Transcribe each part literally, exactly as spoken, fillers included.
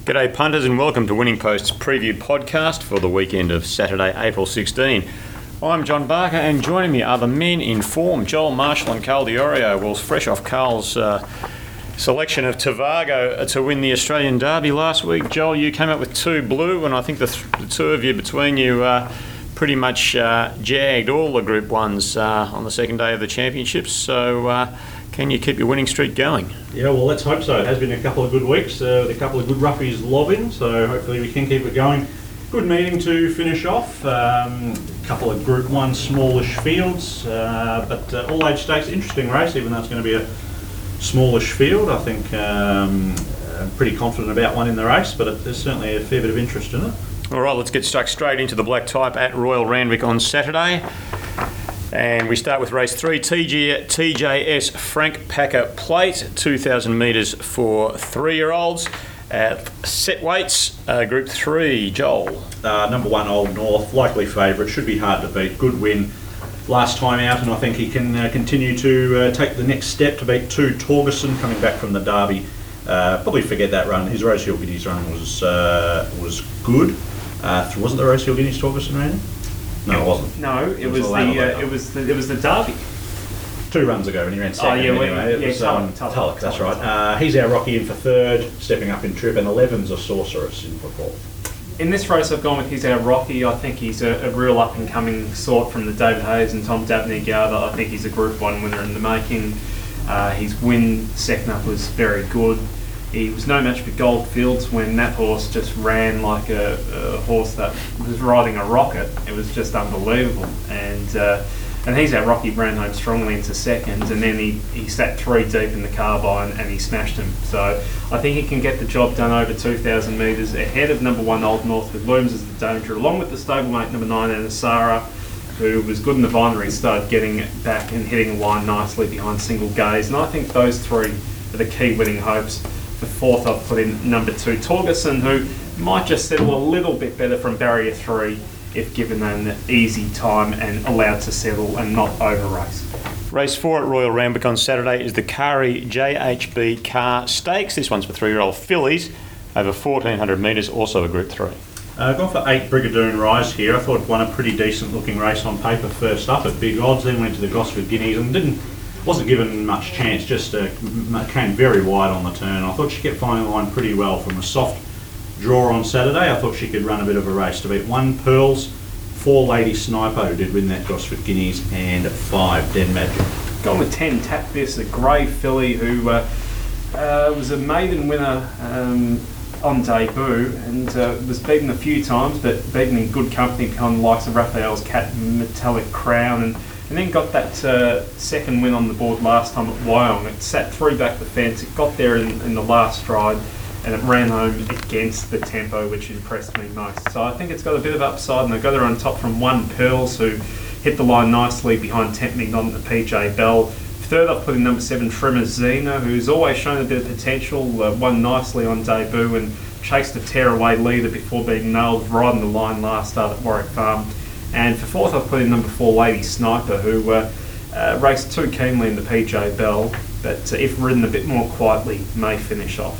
G'day punters and welcome to Winning Post's preview podcast for the weekend of Saturday, April sixteenth. I'm John Barker and joining me are the men in form, Joel Marshall and Carl Diorio. Well, fresh off Carl's uh, selection of Tovago to win the Australian Derby last week. Joel, you came up with two blue and I think the, th- the two of you between you uh, pretty much uh, jagged all the Group ones uh, on the second day of the championships. So uh, can you keep your winning streak going? Yeah, well, let's hope so. It has been a couple of good weeks, uh, with a couple of good roughies lobbing, so hopefully we can keep it going. Good meeting to finish off. Um, a couple of Group one smallish fields, uh, but uh, all age stakes, interesting race, even though it's going to be a smallish field. I think um, I'm pretty confident about one in the race, but it, there's certainly a fair bit of interest in it. All right, let's get stuck straight into the black type at Royal Randwick on Saturday. And we start with race three, T G, T J S Frank Packer Plate, two thousand metres for three-year-olds. At set weights, uh, Group three, Joel. Uh, number one, Old North, likely favourite, should be hard to beat. Good win last time out, and I think he can uh, continue to uh, take the next step to beat two, Torgerson, coming back from the Derby. Uh, probably forget that run. His Rosehill Guineas run was uh, was good. Uh, wasn't the Rosehill Guineas Torgerson ran? No, it wasn't. No, it, it was, was the uh, it was the it was the Derby. Two runs ago when he ran second. Oh, yeah, anyway. well, It yeah, was Tulloch, um, Tulloch, Tulloch, that's Tulloch. right. Uh, he's our Rocky in for third, stepping up in trip, and eleven's a Sorceress in for fourth. In this race, I've gone with He's Our Rocky. I think he's a, a real up-and-coming sort from the David Hayes and Tom Dabney gather. I think he's a Group one winner in the making. Uh, his win second up was very good. He was no match for Goldfields when that horse just ran like a, a horse that was riding a rocket. It was just unbelievable. And uh, and He's Our Rocky ran home strongly into seconds, and then he, he sat three deep in the carbine and he smashed him. So I think he can get the job done over two thousand metres ahead of number one Old North with Looms as the danger, along with the stablemate number nine Anasara, who was good in the binary, started getting back and hitting the line nicely behind Single Gaze. And I think those three are the key winning hopes. The fourth, I've put in number two, Torgerson, who might just settle a little bit better from barrier three if given an easy time and allowed to settle and not over race. Race four at Royal Randwick on Saturday is the Kari J H B Car Stakes. This one's for three-year-old fillies over fourteen hundred metres, also a Group three. Uh, gone for eight Brigadoon Rise here. I thought it won a pretty decent looking race on paper first up at big odds, then went to the Gosford Guineas and didn't wasn't given much chance, just uh, came very wide on the turn. I thought she kept finding the line pretty well from a soft draw on Saturday. I thought she could run a bit of a race to beat one Pearls, four Lady Sniper, who did win that Gosford Guineas, and five Den Magic. Gone with ten Tap This, a grey filly who uh, uh, was a maiden winner um, on debut and uh, was beaten a few times, but beaten in good company behind the likes of Raphael's Cat Metallic Crown, and And then got that uh, second win on the board last time at Wyong. It sat three back the fence, it got there in, in the last stride, and it ran home against the tempo, which impressed me most. So I think it's got a bit of upside, and they got there on top from one Pearls, who hit the line nicely behind Temp Me Not and the P J Bell. Third, I've put in number seven, Tremezina, who's always shown a bit of potential, uh, won nicely on debut and chased a tearaway leader before being nailed riding the line last start at Warwick Farm. And for fourth, I've put in number four, Lady Sniper, who uh, uh, raced too keenly in the P J Bell, but uh, if ridden a bit more quietly, may finish off.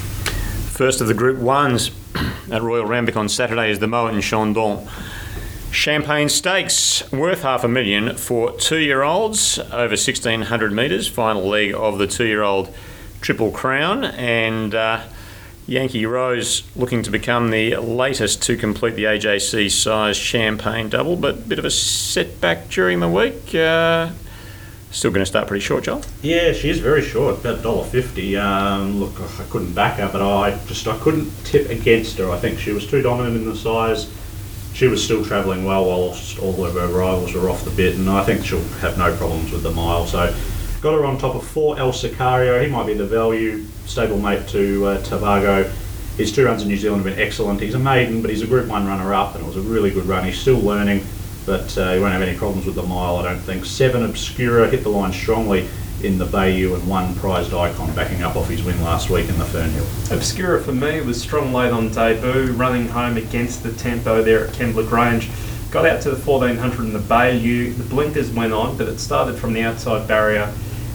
First of the Group ones at Royal Randwick on Saturday is the Moet and Chandon Champagne Stakes, worth half a million for two-year-olds over sixteen hundred metres, final leg of the two-year-old Triple Crown, and uh, Yankee Rose looking to become the latest to complete the A J C size Champagne double, but a bit of a setback during the week. Uh, still going to start pretty short, Joel? Yeah, she is very short, about one dollar fifty. Um, look, I couldn't back her, but I just I couldn't tip against her. I think she was too dominant in the size. She was still travelling well whilst all of her rivals were off the bit, and I think she'll have no problems with the mile. So got her on top of four El Sicario. He might be the value stablemate to uh, Tovago. His two runs in New Zealand have been excellent. He's a maiden, but he's a Group one runner-up, and it was a really good run. He's still learning, but uh, he won't have any problems with the mile, I don't think. Seven Obscura hit the line strongly in the Bayou, and one Prized Icon backing up off his win last week in the Fernhill. Obscura for me was strong late on debut, running home against the tempo there at Kembla Grange. Got out to the fourteen hundred in the Bayou. The blinkers went on, but it started from the outside barrier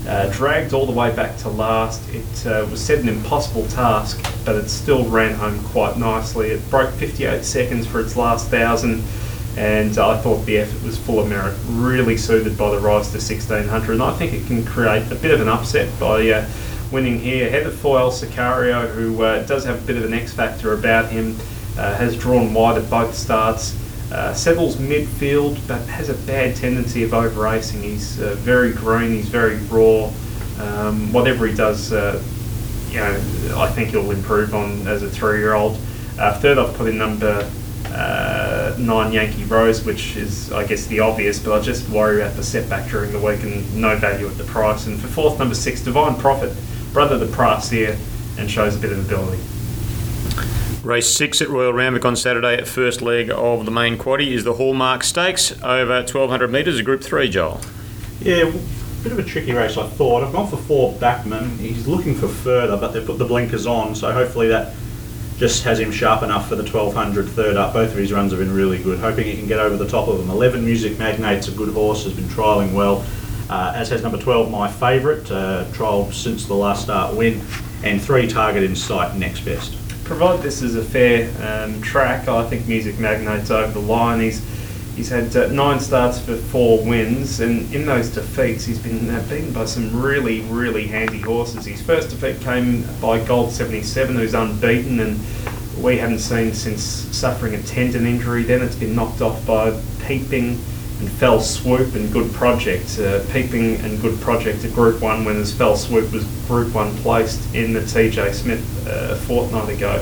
Uh, dragged all the way back to last. It uh, was set an impossible task, but it still ran home quite nicely. It broke fifty-eight seconds for its last thousand, and uh, I thought the effort was full of merit, really suited by the rise to sixteen hundred, and I think it can create a bit of an upset by uh, winning here. Heather Foyle Sicario, who uh, does have a bit of an X factor about him, uh, has drawn wide at both starts. Uh, settles midfield, but has a bad tendency of over racing. He's uh, very green, he's very raw. Um, whatever he does, uh, you know, I think he'll improve on as a three-year-old. Uh, third, I've put in number uh, nine Yankee Rose, which is, I guess, the obvious, but I just worry about the setback during the week and no value at the price. And for fourth, number six, Divine Prophet, brother the Price here, and shows a bit of ability. Race six at Royal Randwick on Saturday, first leg of the main quaddie, is the Hallmark Stakes over twelve hundred metres, a Group three, Joel. Yeah, bit of a tricky race, I thought. I've gone for four Backman. He's looking for further, but they've put the blinkers on, so hopefully that just has him sharp enough for the twelve hundred third up. Both of his runs have been really good. Hoping he can get over the top of them. eleven Music Magnate's a good horse, has been trialling well, uh, as has number twelve, My Favourite, uh, trialled since the last start win, and three Target in Sight, next best. Provided this is a fair um, track, I think Music Magnate's over the line. He's he's had uh, nine starts for four wins, and in those defeats he's been uh, beaten by some really, really handy horses. His first defeat came by Gold seventy-seven, who's unbeaten, and we haven't seen since suffering a tendon injury. Then it's been knocked off by Peeping and Fell Swoop and Good Project. Uh, Peeping and Good Project are Group one winners. Fell Swoop was Group one placed in the T J Smith uh, a fortnight ago.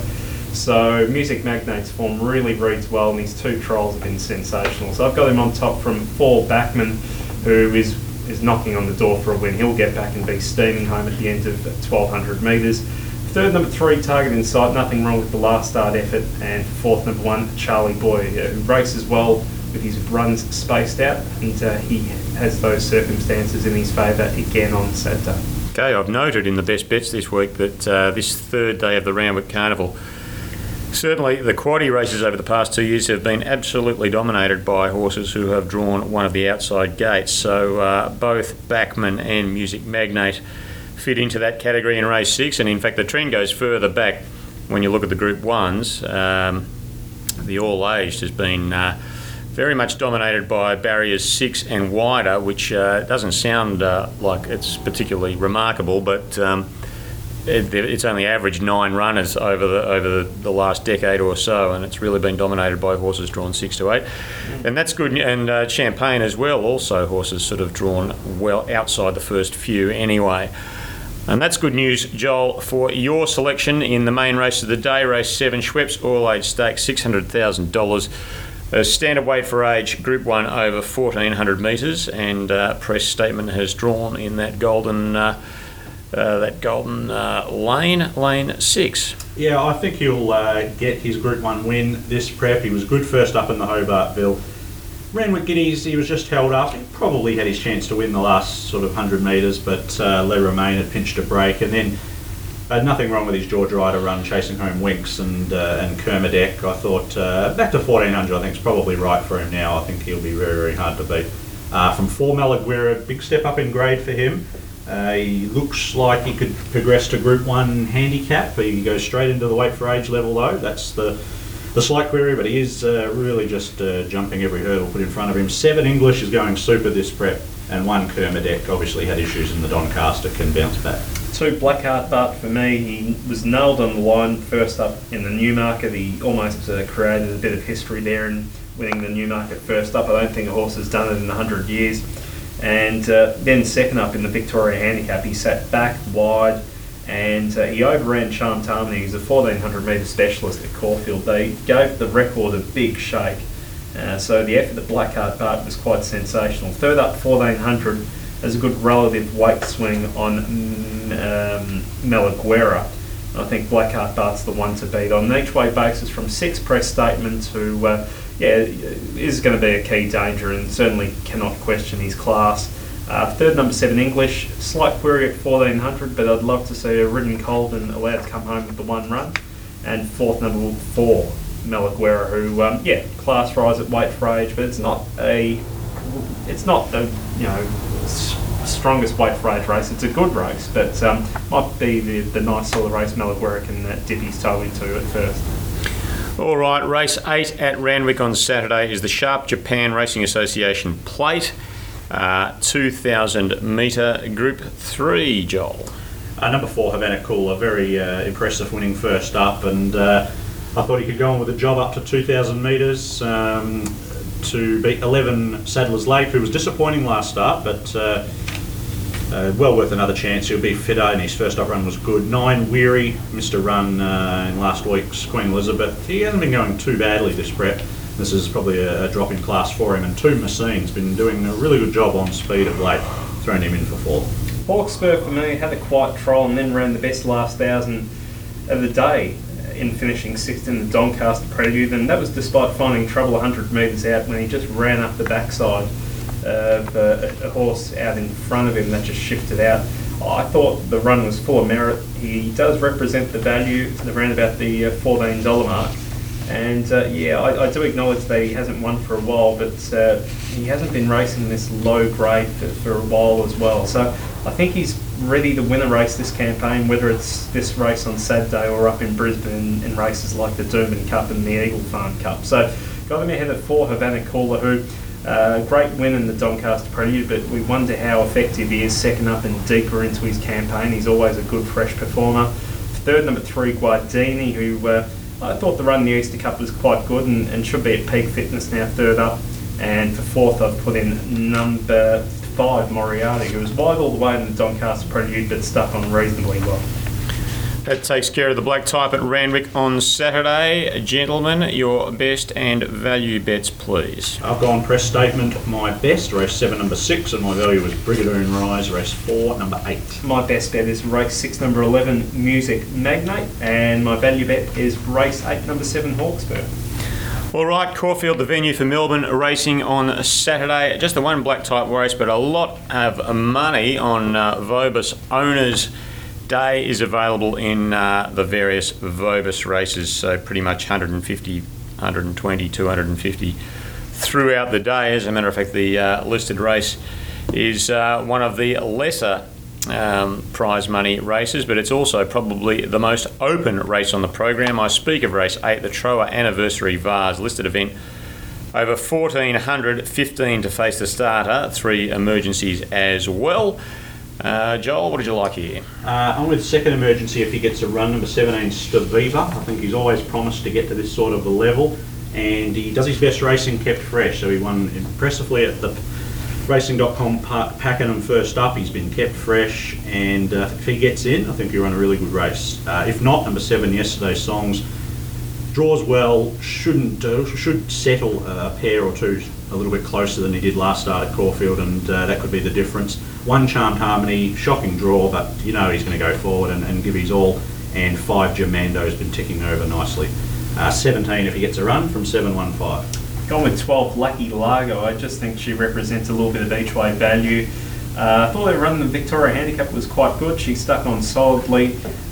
So Music Magnate's form really reads well, and his two trials have been sensational. So I've got him on top from four Backman, who is is knocking on the door for a win. He'll get back and be steaming home at the end of twelve hundred metres. Third, number three, Target in Sight, nothing wrong with the last start effort. And fourth, number one, Charlie Boy, uh, who races well with his runs spaced out, and uh, he has those circumstances in his favour again on Saturday. Okay, I've noted in the best bets this week that uh, this third day of the Randwick Carnival, certainly the quaddie races over the past two years have been absolutely dominated by horses who have drawn one of the outside gates. So uh, both Backman and Music Magnate fit into that category in race six, and in fact the trend goes further back. When you look at the Group ones, um, the all-aged has been uh, very much dominated by barriers six and wider, which uh, doesn't sound uh, like it's particularly remarkable, but um, it, it's only averaged nine runners over the over the, the last decade or so, and it's really been dominated by horses drawn six to eight, and that's good. And uh, Champagne as well, also horses sort of drawn well outside the first few anyway. And that's good news, Joel, for your selection in the main race of the day, race seven, Schweppes All Age Stakes, six hundred thousand dollars. A standard weight for age, Group one over fourteen hundred metres, and uh, press statement has drawn in that golden uh, uh, that golden uh, lane, lane six. Yeah, I think he'll uh, get his Group one win this prep. He was good first up in the Hobartville. Ran with Guineas, he was just held up. He probably had his chance to win the last sort of one hundred metres, but uh, Le Romain had pinched a break, and then Uh, nothing wrong with his George Ryder run, chasing home Winks and uh, and Kermadec. I thought uh, back to fourteen hundred, I think is probably right for him now. I think he'll be very, very hard to beat. Uh, from four, Malaguera, big step up in grade for him. Uh, he looks like he could progress to Group one handicap. He goes straight into the weight for age level though. That's the the slight query, but he is uh, really just uh, jumping every hurdle put in front of him. Seven English is going super this prep, and one Kermadec obviously had issues in the Doncaster, can bounce back. Two Blackheart Bart for me. He was nailed on the line first up in the Newmarket. He almost uh, created a bit of history there in winning the Newmarket first up. I don't think a horse has done it in a hundred years. And uh, then second up in the Victoria Handicap, he sat back wide, and uh, he overran Charmed Harmony. He's a fourteen hundred metre specialist at Caulfield. They gave the record a big shake. Uh, so the effort at Blackheart Bart was quite sensational. Third up, fourteen hundred. Has a good relative weight swing on um, Malaguera. I think Blackheart Bart's the one to beat on an each way basis from six press statements, who uh, yeah, is going to be a key danger and certainly cannot question his class. Uh, third, number seven English, slight query at fourteen hundred, but I'd love to see a ridden Colden allowed to come home with the one run. And fourth, number four Malaguera, who um, yeah, class rise at weight for age, but it's not a it's not a you know. strongest weight for age race. It's a good race, but um, might be the, the nice sort of race Mel Werrick can uh, dip his toe into at first. All right, race eight at Randwick on Saturday is the Sharp Japan Racing Association Plate, uh, two thousand metre Group three, Joel. Uh, number four, Havana Cool, a very uh, impressive winning first up, and uh, I thought he could go on with a job up to two thousand metres um, to beat eleven Sadler's Lake, who was disappointing last start, but uh, uh, well worth another chance. He'll be fitter, and his first up run was good. Nine, Weary, missed a run uh, in last week's Queen Elizabeth. He hasn't been going too badly this prep. This is probably a, a drop in class for him, and Two Massine's been doing a really good job on speed of late, throwing him in for fourth. Hawkspur for me had a quiet trial and then ran the best last thousand of the day in finishing sixth in the Doncaster Prelude, and that was despite finding trouble one hundred metres out when he just ran up the backside of uh, a horse out in front of him that just shifted out. I thought the run was full of merit. He does represent the value around about the uh, fourteen dollars mark, and uh, yeah, I, I do acknowledge that he hasn't won for a while, but uh, he hasn't been racing this low grade for, for a while as well. So I think he's ready to win a race this campaign, whether it's this race on Saturday or up in Brisbane in races like the Doomben Cup and the Eagle Farm Cup. So got him ahead of four, Havana Cooler, who uh, great win in the Doncaster Prelude, but we wonder how effective he is second up and deeper into his campaign. He's always a good fresh performer. Third, number three, Guardini, who uh, I thought the run in the Easter Cup was quite good and, and should be at peak fitness now, third up. And for fourth, I've put in number five, Moriarty, who was wide all the way in the Doncaster Prelude but stuck on reasonably well. That takes care of the black type at Randwick on Saturday. Gentlemen, your best and value bets, please. I've gone press statement, my best, race seven, number six, and my value was Brigadoon Rise, race four, number eight. My best bet is race six, number eleven, Music Magnate, and my value bet is race eight, number seven, Hawkspur. All right, Caulfield, the venue for Melbourne racing on Saturday. Just the one black type race, but a lot of money on uh, Vobis Owners Day is available in uh, the various Vobis races. So pretty much one hundred fifty, one hundred twenty, two hundred fifty throughout the day. As a matter of fact, the uh, listed race is uh, one of the lesser Um, prize money races, but it's also probably the most open race on the program. I speak of race eight, the Troa Anniversary Vase listed event. Over fourteen hundred, fifteen to face the starter, three emergencies as well. Uh, Joel, what did you like here? Uh, I'm with second emergency if he gets a run, number seventeen, Staviva. I think he's always promised to get to this sort of a level, and he does his best racing kept fresh, so he won impressively at the Racing dot com Pakenham first up. He's been kept fresh, and uh, if he gets in, I think he'll run a really good race. Uh, if not, number seven, Yesterday's Songs, draws well, shouldn't uh, should settle a pair or two a little bit closer than he did last start at Caulfield, and uh, that could be the difference. One, Charmed Harmony, shocking draw, but you know he's going to go forward and, and give his all. And five, Germando's been ticking over nicely. Uh, seventeen, if he gets a run, from seven one five. Gone with twelve, Lucky Largo. I just think she represents a little bit of each way value. Uh, I thought her run in the Victoria Handicap was quite good. She stuck on solidly.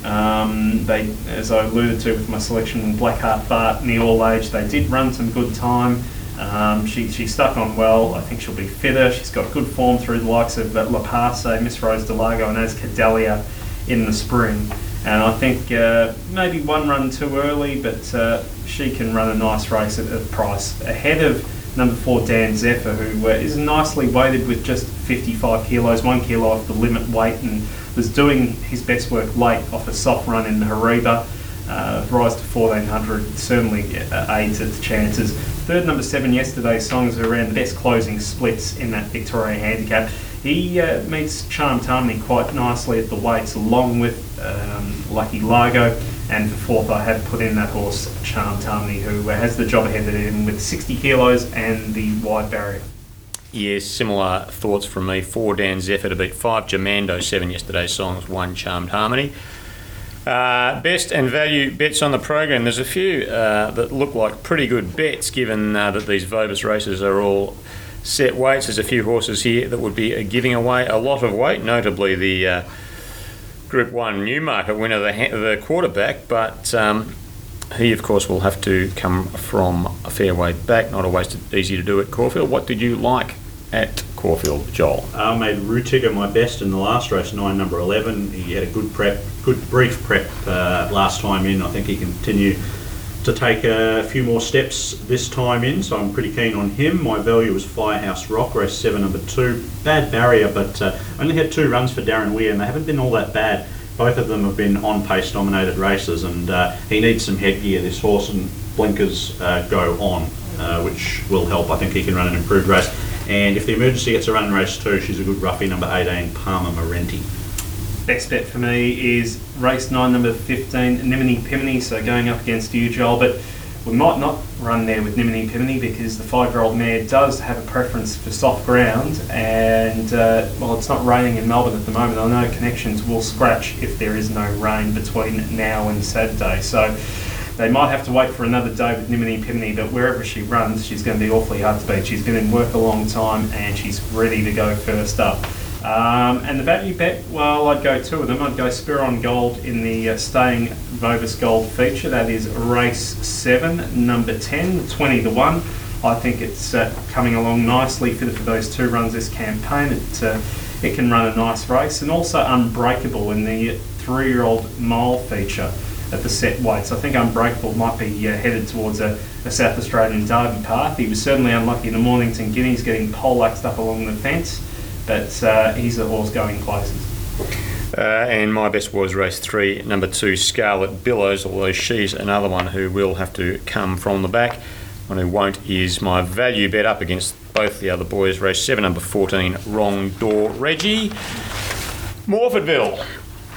Um, they, as I alluded to with my selection, Blackheart Bart in the All Age, they did run some good time. Um, she, she stuck on well. I think she'll be fitter. She's got good form through the likes of uh, La Passe, Miss Rose DeLargo, and as Cadelia in the spring. And I think uh, maybe one run too early, but uh, she can run a nice race at a price ahead of number four, Dan Zephyr, who uh, is nicely weighted with just fifty-five kilos, one kilo off the limit weight, and was doing his best work late off a soft run in Hariba. Uh, rise to fourteen hundred, certainly uh, aids its chances. Third, number seven, Yesterday's Songs, who ran the best closing splits in that Victoria Handicap. He uh, meets Charmed Harmony quite nicely at the weights, along with um, Lucky Largo. And for fourth, I have put in that horse, Charmed Harmony, who uh, has the job ahead of him with sixty kilos and the wide barrier. Yes, similar thoughts from me. Four, Dan Zephyr to beat five, Germando, seven, Yesterday's Songs, one, Charmed Harmony. Uh, best and value bets on the program. There's a few uh, that look like pretty good bets, given uh, that these Vobis races are all set weights. There's a few horses here that would be uh, giving away a lot of weight, notably the uh, Group one Newmarket winner, the, the quarterback, but um, he, of course, will have to come from a fair way back. Not always easy to do at Caulfield. What did you like at Caulfield? Caulfield. Joel. I made Rutiger my best in the last race, nine number eleven. He had a good prep, good brief prep uh, last time in. I think he can continue to take a few more steps this time in, so I'm pretty keen on him. My value was Firehouse Rock, race seven, number two. Bad barrier, but uh, only had two runs for Darren Weir, and they haven't been all that bad. Both of them have been on-pace dominated races, and uh, he needs some headgear, this horse, and blinkers uh, go on, uh, which will help. I think he can run an improved race. And if the emergency gets a run in race two, she's a good roughie, number eighteen, Palmer Marenti. Best bet for me is race nine, number fifteen, Nimini Pimini, so going up against you, Joel, but we might not run there with Nimini Pimini because the five-year-old mare does have a preference for soft ground, and uh, well, it's not raining in Melbourne at the moment. I know Connections will scratch if there is no rain between now and Saturday, so they might have to wait for another day with Nimini Pimini, but wherever she runs, she's going to be awfully hard to beat. She's been in work a long time, and she's ready to go first up. Um, and the value bet, well, I'd go two of them. I'd go Spiron Gold in the uh, staying Vobis Gold feature. That is race seven, number ten, twenty to one. I think it's uh, coming along nicely, fitted for those two runs this campaign. It uh, it can run a nice race. And also Unbreakable in the three-year-old mile feature at the set weights. I think Unbreakable might be uh, headed towards a, a South Australian Derby path. He was certainly unlucky in the Mornington Guineas, getting poleaxed up along the fence. But uh, he's a horse going places. Uh, and my best was race three, number two, Scarlet Billows, although she's another one who will have to come from the back. One who won't is my value bet up against both the other boys. Race seven, number fourteen, Wrong Door Reggie. Morfordville.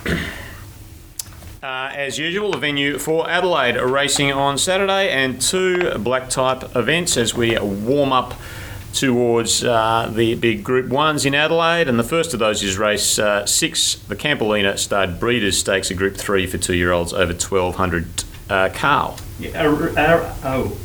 Uh, as usual, the venue for Adelaide racing on Saturday, and two black type events as we warm up towards uh, the big Group Ones in Adelaide, and the first of those is race uh, six, the Campolina Starred Breeders' Stakes, a Group Three for two-year-olds over twelve hundred. Uh, Carl. Yeah, uh, uh, oh,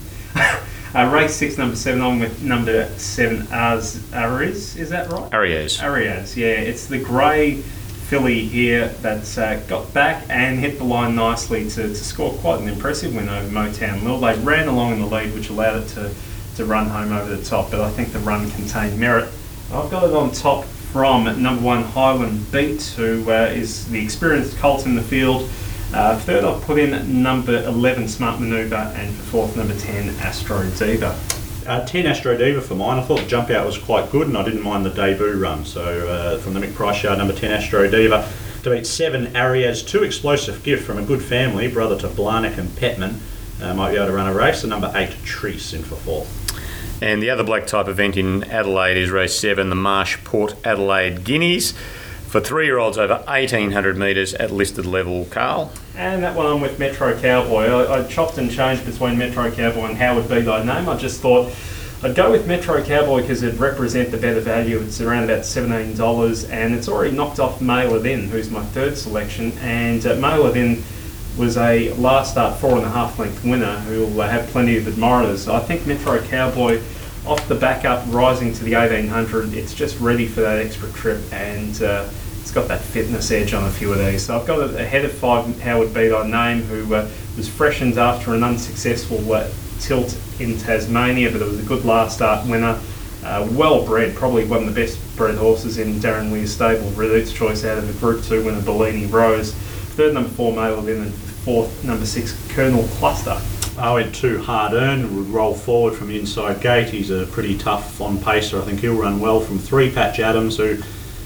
uh, race six, number seven, on with number seven, Ars Ariz. Is that right? Arias. Arias. Yeah, it's the grey filly here that's uh, got back and hit the line nicely to, to score quite an impressive win over Motown Lil. They ran along in the lead, which allowed it to. to run home over the top, but I think the run contained merit. I've got it on top from number one, Highland Beat, who uh, is the experienced colt in the field. Uh, third, I've put in number eleven, Smart Manoeuvre, and for fourth, number ten, Astro Diva. Uh, ten Astro Diva for mine. I thought the jump out was quite good, and I didn't mind the debut run. So uh, from the Mick Price Yard, number ten Astro Diva to beat seven Arias, two explosive gift from a good family, brother to Blarneck and Petman. Uh, might be able to run a race. And number eight Treese in for four. And the other black type event in Adelaide is race seven, the Marsh Port Adelaide Guineas, for three-year-olds over eighteen hundred metres at listed level. Carl? And that one I'm with Metro Cowboy. I, I chopped and changed between Metro Cowboy and How Would Be Thy Name. I just thought I'd go with Metro Cowboy because it'd represent the better value. It's around about seventeen dollars, and it's already knocked off Mailer Then, who's my third selection. And uh, Mailer Then was a last start four and a half length winner who will have plenty of admirers. I think Metro Cowboy, off the back up, rising to the eighteen hundred, it's just ready for that extra trip, and uh, it's got that fitness edge on a few of these. So I've got it ahead of five, How Would Be Thy Name, who uh, was freshened after an unsuccessful uh, tilt in Tasmania, but it was a good last start winner. Uh, well bred, probably one of the best bred horses in Darren Weir's stable. Redute's choice out of the Group two winner, Bellini Rose. Third, number four, Mailer Then, and fourth, number six, Colonel Cluster. I went two Hard Earn, would roll forward from the inside gate. He's a pretty tough on pacer. I think he'll run well. From three, Patch Adams, who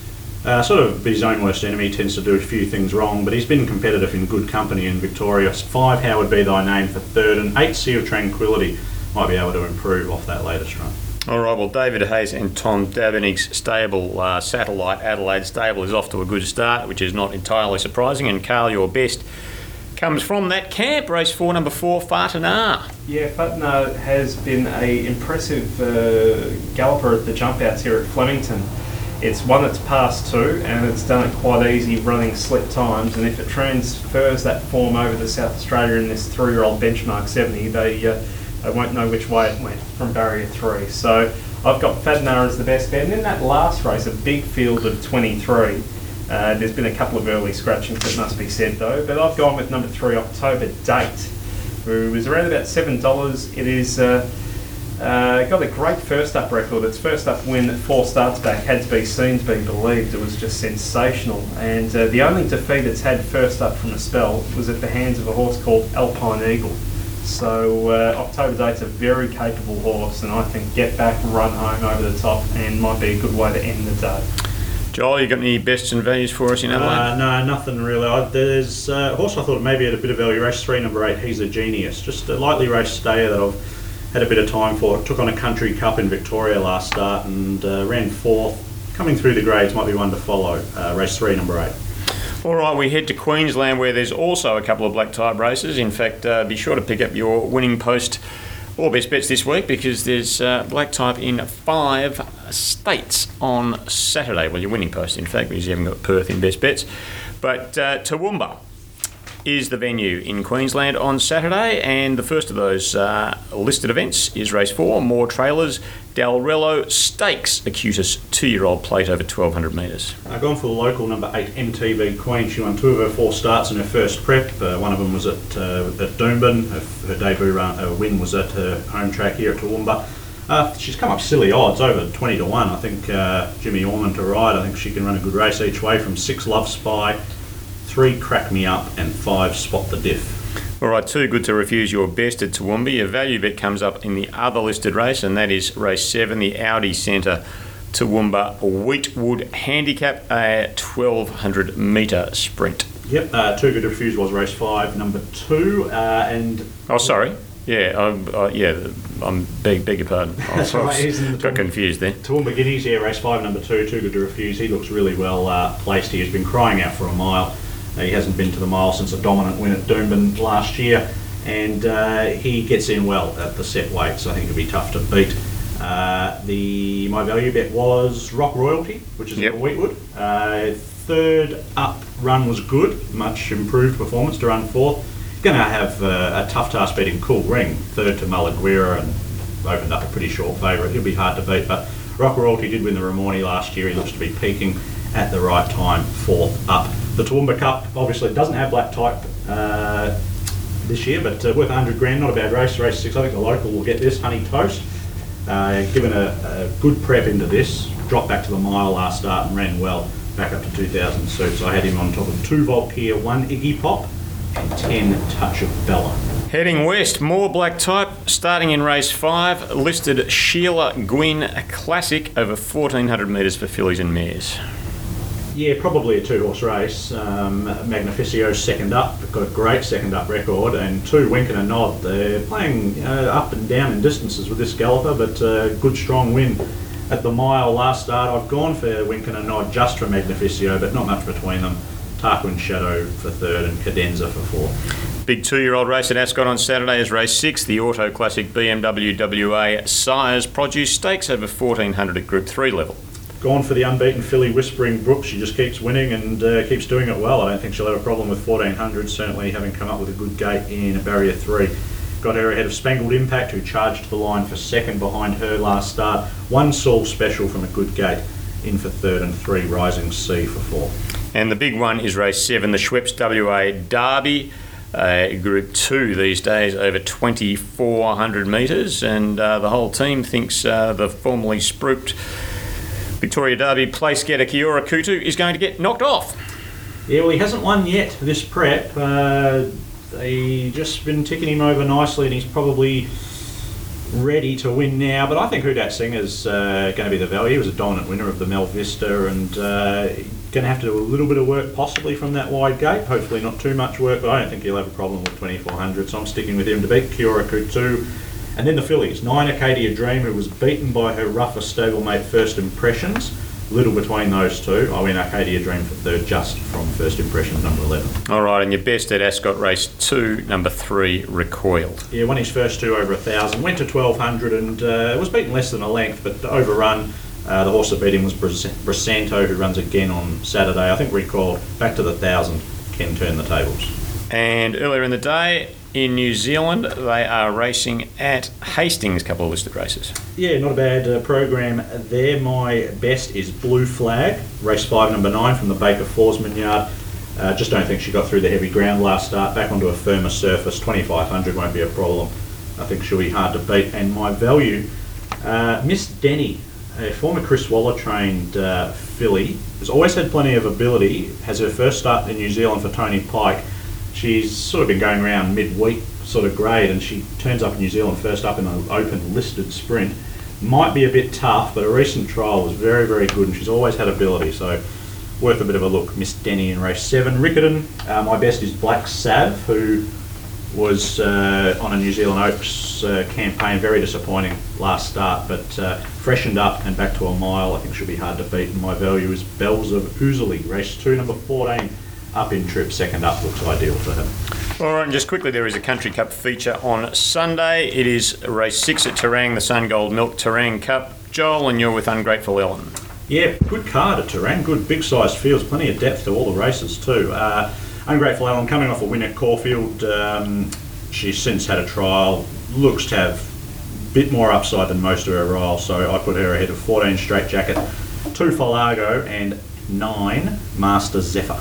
uh, sort of his own worst enemy, tends to do a few things wrong, but he's been competitive in good company in Victoria. Five, How Would Be Thy Name for third, and eight, Sea of Tranquility might be able to improve off that latest run. All right, well, David Hayes and Tom Davenig's stable, uh, Satellite Adelaide stable, is off to a good start, which is not entirely surprising. And Carl, your best comes from that camp, race four, number four, Fartanar. Yeah, Fartanar has been a impressive uh, galloper at the jump outs here at Flemington. It's one that's passed two, and it's done it quite easy running slip times, and if it transfers that form over to South Australia in this three-year-old benchmark seventy, they uh, they won't know which way it went from barrier three. So I've got Fartanar as the best bet, and in that last race, a big field of twenty-three. Uh, there's been a couple of early scratchings, it must be said though, but I've gone with number three, October Date, who is around about seven dollars. It is uh, Uh, got a great first up record. Its first up win four starts back had to be seen to be believed. It was just sensational. And uh, the only defeat it's had first up from a spell was at the hands of a horse called Alpine Eagle. So uh, October Date's a very capable horse, and I think get back, run home over the top, and might be a good way to end the day. Joel, you got any bests and values for us in Adelaide? Uh, no, nothing really. I, there's uh, a horse I thought maybe had a bit of value. Race three, number eight, He's a Genius. Just a lightly raced stayer that I've had a bit of time for. Took on a Country Cup in Victoria last start and uh, ran fourth. Coming through the grades might be one to follow. Uh, race three, number eight. All right, we head to Queensland where there's also a couple of black type races. In fact, uh, be sure to pick up your winning post or best bets this week because there's uh, black type in five states on Saturday. Well, your winning post, in fact, because you haven't got Perth in best bets. But uh, Toowoomba is the venue in Queensland on Saturday, and the first of those uh, listed events is race four, More Trailers, Dalrello Stakes, Acutus two-year-old plate over twelve hundred metres. I've gone for the local number eight, M T V Queen. She won two of her four starts in her first prep. Uh, one of them was at uh, at Doomben. Her, her debut run, uh, win was at her home track here at Toowoomba. Uh, she's come up silly odds, over twenty to one. I think uh, Jimmy Orman to ride. I think she can run a good race each way from six Love Spy, three Crack Me Up, and five Spot the Diff. All right, too good to refuse your best at Toowoomba. Your value bet comes up in the other listed race, and that is race seven, the Audi Centre Toowoomba Wheatwood Handicap, a twelve hundred metre sprint. Yep, uh, too good to refuse was race five, number two, uh, and Oh, sorry. Yeah, I'm, uh, yeah, I'm beg, beg your pardon. I That's right, he's in the got Toowoomba- confused there. Toowoomba Guineas, yeah, race five, number two, too good to refuse. He looks really well uh, placed. He has been crying out for a mile. Uh, he hasn't been to the mile since a dominant win at Doomben last year, and uh, he gets in well at the set weight, so I think it'll be tough to beat. Uh, the my value bet was Rock Royalty, which is Yep. at Wheatwood. Uh, third up run was good, much improved performance to run fourth. Going to have uh, a tough task beating Cool Ring, third to Malaguera, and opened up a pretty short favourite. He'll be hard to beat, but Rock Royalty did win the Ramornie last year. He looks to be peaking at the right time, fourth up. The Toowoomba Cup obviously doesn't have black type uh, this year, but uh, worth one hundred grand, not a bad race. Race six, I think the local will get this, Honey Toast. Uh, given a, a good prep into this, dropped back to the mile last start and ran well, back up to two thousand suits. I had him on top of two Volkir, one Iggy Pop, and ten Touch of Bella. Heading west, more black type, starting in race five, listed Sheila Gwynn Classic over fourteen hundred metres for fillies and mares. Yeah, probably a two-horse race. Um, Magnificio's second up, got a great second up record, and two, Wink and a Nod. They're playing uh, up and down in distances with this galloper, but uh, good strong win at the mile last start. I've gone for Wink and a Nod just for Magnificio, but not much between them. Tarquin Shadow for third and Cadenza for fourth. Big two-year-old race at Ascot on Saturday is race six, the Auto Classic B M W W A Sires Produce Stakes over fourteen hundred at Group three level. Gone for the unbeaten filly Whispering Brook. She just keeps winning and uh, keeps doing it well. I don't think she'll have a problem with fourteen hundred, certainly having come up with a good gate in barrier three. Got her ahead of Spangled Impact, who charged the line for second behind her last start. One Saul Special from a good gate in for third, and three Rising Sea for four. And the big one is race seven, the Schweppes W A Derby, uh, Group two these days over twenty-four hundred metres, and uh, the whole team thinks uh, the formerly spruiked Victoria Derby place getter Kiora Kutu is going to get knocked off. Yeah, well, he hasn't won yet this prep. Uh, they just been ticking him over nicely, and he's probably ready to win now. But I think Hudat Singh is uh, going to be the value. He was a dominant winner of the Mel Vista, and uh, going to have to do a little bit of work possibly from that wide gate. Hopefully not too much work, but I don't think he'll have a problem with twenty-four hundred. So I'm sticking with him to beat Kiora Kutu. And then the fillies, nine Acadia Dream, who was beaten by her rougher stablemate First Impressions. Little between those two. I went Acadia Dream for third, just from First Impressions, number eleven. All right, and your best at Ascot race two, number three, Recoiled. Yeah, won his first two over a thousand, went to twelve hundred and uh, was beaten less than a length, but overrun. Uh, the horse that beat him was Brisanto, who runs again on Saturday. I think Recoiled back to the thousand can turn the tables. And earlier in the day, in New Zealand, they are racing at Hastings, a couple of listed races. Yeah, not a bad uh, program there. My best is Blue Flag, race five, number nine from the Baker Forsman yard. Uh, just don't think she got through the heavy ground last start. Back onto a firmer surface, twenty-five hundred won't be a problem. I think she'll be hard to beat. And my value, uh, Miss Denny, a former Chris Waller trained uh, filly, has always had plenty of ability, has her first start in New Zealand for Tony Pike. She's sort of been going around mid-week sort of grade, and she turns up in New Zealand first up in an open listed sprint. Might be a bit tough, but a recent trial was very, very good, and she's always had ability, so worth a bit of a look. Miss Denny in race seven. Riccarton, uh, my best is Black Sav, who was uh, on a New Zealand Oaks uh, campaign, very disappointing last start, but uh, freshened up and back to a mile. I think she'll be hard to beat, and my value is Bells of Oozley, race two, number fourteen, up in trip, second up, looks ideal for him. All right, and just quickly, there is a Country Cup feature on Sunday. It is race six at Terang, the Sun Gold Milk Terang Cup. Joel, and you're with Ungrateful Ellen. Yeah, good card at Terang, good big sized fields, plenty of depth to all the races too. Uh, Ungrateful Ellen coming off a win at Caulfield. Um, she's since had a trial, looks to have a bit more upside than most of her riles, so I put her ahead of fourteen Straight Jacket, two Falago, and nine Master Zephyr.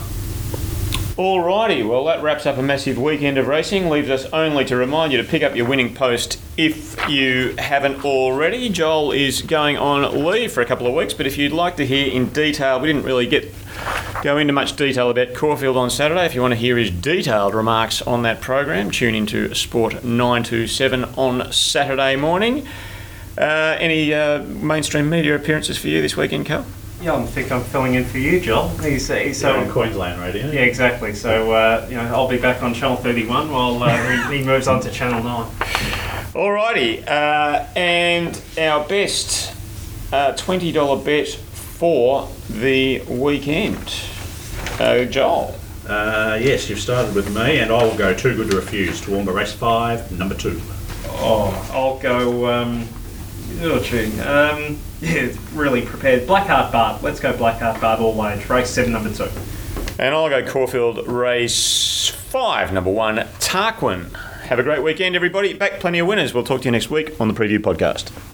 Alrighty, well that wraps up a massive weekend of racing. Leaves us only to remind you to pick up your winning post if you haven't already. Joel is going on leave for a couple of weeks, but if you'd like to hear in detail, we didn't really get go into much detail about Caulfield on Saturday. If you want to hear his detailed remarks on that program, tune into Sport nine two seven on Saturday morning. Uh, any uh, mainstream media appearances for you this weekend, Cal? Yeah, I think I'm filling in for you, Joel. He's, he's So so on Queensland radio. yeah, exactly. So uh, you know, I'll be back on Channel thirty-one while uh, he, he moves on to Channel nine. Alrighty, uh, and our best uh, twenty dollars bet for the weekend. Uh, Joel. Uh, yes, you've started with me, and I will go Too Good to Refuse. Toowoomba race five, number two. Oh, I'll go. Um, oh, gee. Um, yeah, really prepared. Blackheart Bard. Let's go Blackheart Bard all age. Race seven, number two. And I'll go Caulfield race five, number one, Tarquin. Have a great weekend, everybody. Back plenty of winners. We'll talk to you next week on the Preview Podcast.